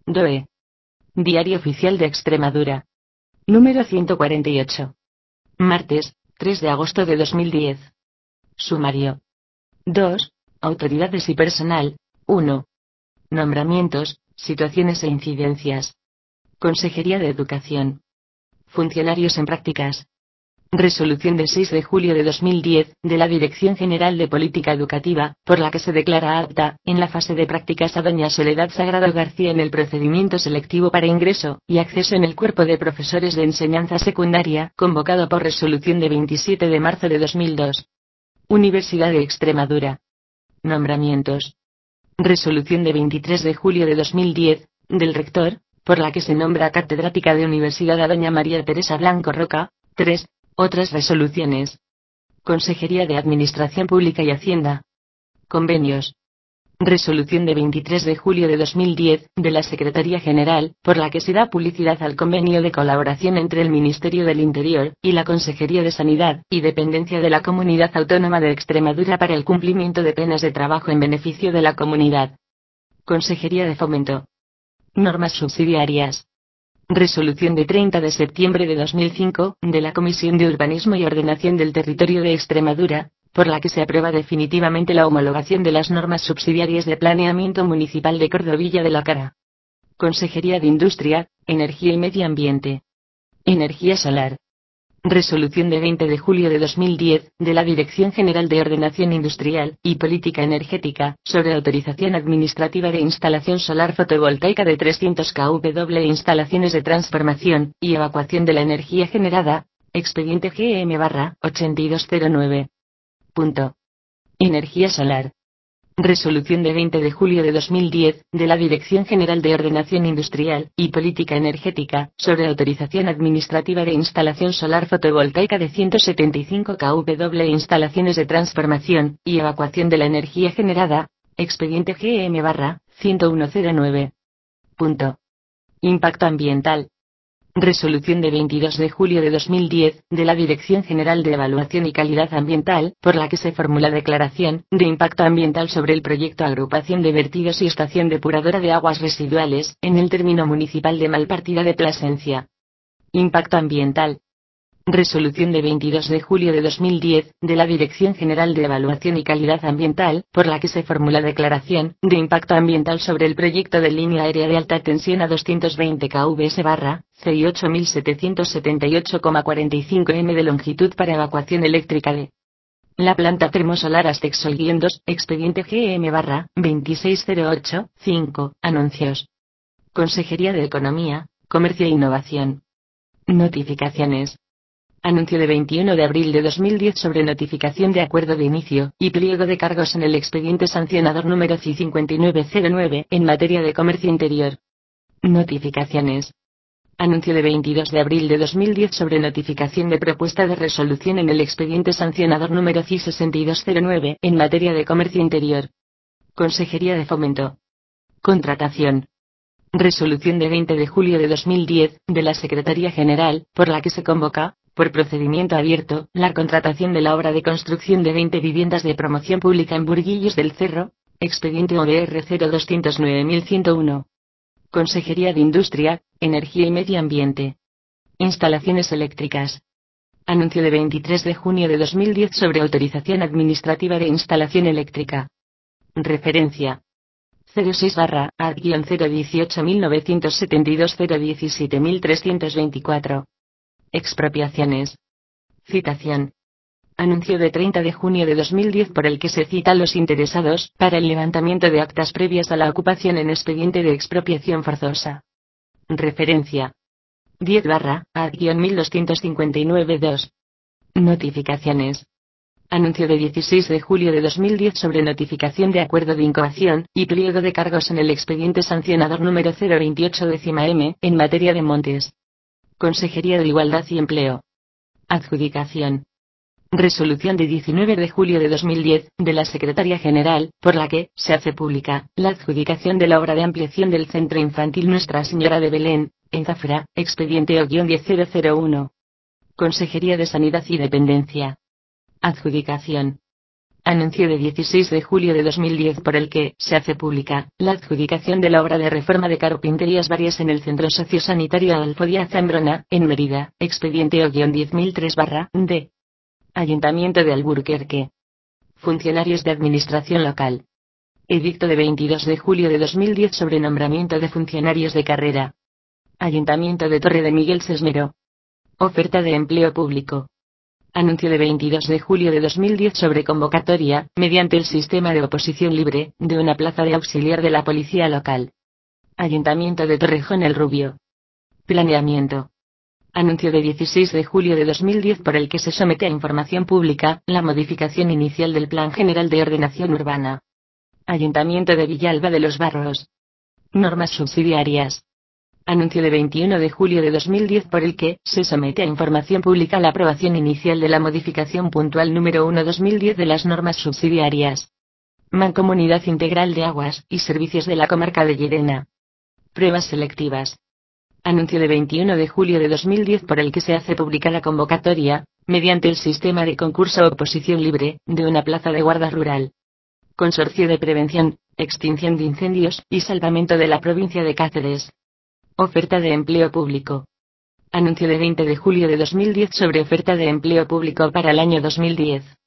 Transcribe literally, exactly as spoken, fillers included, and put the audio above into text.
D O E. Diario Oficial de Extremadura. Número ciento cuarenta y ocho. Martes, tres de agosto de dos mil diez. Sumario. dos. Autoridades y personal. uno. Nombramientos, situaciones e incidencias. Consejería de Educación. Funcionarios en prácticas. Resolución de seis de julio de dos mil diez, de la Dirección General de Política Educativa, por la que se declara apta, en la fase de prácticas a doña Soledad Sagrado García en el procedimiento selectivo para ingreso y acceso en el cuerpo de profesores de enseñanza secundaria, convocado por resolución de veintisiete de marzo de dos mil dos. Universidad de Extremadura. Nombramientos. Resolución de veintitrés de julio de dos mil diez, del rector, por la que se nombra catedrática de universidad a doña María Teresa Blanco Roca. tres. Otras resoluciones. Consejería de Administración Pública y Hacienda. Convenios. Resolución de veintitrés de julio de dos mil diez, de la Secretaría General, por la que se da publicidad al convenio de colaboración entre el Ministerio del Interior y la Consejería de Sanidad y Dependencia de la Comunidad Autónoma de Extremadura para el cumplimiento de penas de trabajo en beneficio de la comunidad. Consejería de Fomento. Normas subsidiarias. Resolución de treinta de septiembre de dos mil cinco, de la Comisión de Urbanismo y Ordenación del Territorio de Extremadura, por la que se aprueba definitivamente la homologación de las normas subsidiarias de planeamiento municipal de Cordovilla de la Cara. Consejería de Industria, Energía y Medio Ambiente. Energía solar. Resolución de veinte de julio de dos mil diez, de la Dirección General de Ordenación Industrial y Política Energética, sobre autorización administrativa de instalación solar fotovoltaica de trescientos kilovatios e instalaciones de transformación y evacuación de la energía generada, expediente G M barra ochenta y dos cero nueve. Punto. Energía solar. Resolución de veinte de julio de dos mil diez, de la Dirección General de Ordenación Industrial y Política Energética, sobre autorización administrativa de instalación solar fotovoltaica de ciento setenta y cinco kilovatios e instalaciones de transformación y evacuación de la energía generada, expediente G M barra ciento uno cero nueve. Punto. Impacto ambiental. Resolución de veintidós de julio de dos mil diez, de la Dirección General de Evaluación y Calidad Ambiental, por la que se formula declaración de impacto ambiental sobre el proyecto Agrupación de Vertidos y Estación Depuradora de Aguas Residuales, en el término municipal de Malpartida de Plasencia. Impacto ambiental. Resolución de veintidós de julio de dos mil diez, de la Dirección General de Evaluación y Calidad Ambiental, por la que se formula declaración de impacto ambiental sobre el proyecto de línea aérea de alta tensión a doscientos veinte kilovoltios barra C I ocho mil setecientos setenta y ocho coma cuarenta y cinco metros de longitud para evacuación eléctrica de la planta termosolar Astexol-dos, expediente G M barra veintiséis cero ocho cinco, anuncios. Consejería de Economía, Comercio e Innovación. Notificaciones. Anuncio de veintiuno de abril de dos mil diez sobre notificación de acuerdo de inicio y pliego de cargos en el expediente sancionador número C I cincuenta y nueve cero nueve en materia de comercio interior. Notificaciones. Anuncio de veintidós de abril de dos mil diez sobre notificación de propuesta de resolución en el expediente sancionador número C I sesenta y dos cero nueve en materia de comercio interior. Consejería de Fomento. Contratación. Resolución de veinte de julio de dos mil diez, de la Secretaría General, por la que se convoca, por procedimiento abierto, la contratación de la obra de construcción de veinte viviendas de promoción pública en Burguillos del Cerro, expediente O B R cero dos cero nueve mil ciento uno. Consejería de Industria, Energía y Medio Ambiente. Instalaciones eléctricas. Anuncio de veintitrés de junio de dos mil diez sobre autorización administrativa de instalación eléctrica. Referencia. cero seis barra A cero dieciocho mil novecientos setenta y dos cero diecisiete mil trescientos veinticuatro. Expropiaciones. Citación. Anuncio de treinta de junio de dos mil diez por el que se cita a los interesados para el levantamiento de actas previas a la ocupación en expediente de expropiación forzosa. Referencia. diez barra A mil doscientos cincuenta y nueve dos. Notificaciones. Anuncio de dieciséis de julio de dos mil diez sobre notificación de acuerdo de incoación y pliego de cargos en el expediente sancionador número cero veintiocho M en materia de montes. Consejería de Igualdad y Empleo. Adjudicación. Resolución de diecinueve de julio de dos mil diez, de la Secretaría General, por la que se hace pública la adjudicación de la obra de ampliación del Centro Infantil Nuestra Señora de Belén, en Zafra, expediente O diez mil uno. Consejería de Sanidad y Dependencia. Adjudicación. Anuncio de dieciséis de julio de dos mil diez por el que se hace pública la adjudicación de la obra de reforma de carpinterías varias en el Centro Sociosanitario Adolfo Díaz Zambrona, en Mérida, expediente O diez mil tres barra D. Ayuntamiento de Alburquerque. Funcionarios de Administración Local. Edicto de veintidós de julio de dos mil diez sobre nombramiento de funcionarios de carrera. Ayuntamiento de Torre de Miguel Sesmero. Oferta de empleo público. Anuncio de veintidós de julio de dos mil diez sobre convocatoria, mediante el sistema de oposición libre, de una plaza de auxiliar de la policía local. Ayuntamiento de Torrejón el Rubio. Planeamiento. Anuncio de dieciséis de julio de dos mil diez por el que se somete a información pública la modificación inicial del Plan General de Ordenación Urbana. Ayuntamiento de Villalba de los Barros. Normas subsidiarias. Anuncio de veintiuno de julio de dos mil diez por el que se somete a información pública la aprobación inicial de la modificación puntual número uno barra dos mil diez de las normas subsidiarias. Mancomunidad Integral de Aguas y Servicios de la Comarca de Llerena. Pruebas selectivas. Anuncio de veintiuno de julio de dos mil diez por el que se hace pública la convocatoria, mediante el sistema de concurso o oposición libre, de una plaza de guarda rural. Consorcio de Prevención, Extinción de Incendios y Salvamento de la provincia de Cáceres. Oferta de empleo público. Anuncio de veinte de julio de dos mil diez sobre oferta de empleo público para el año dos mil diez.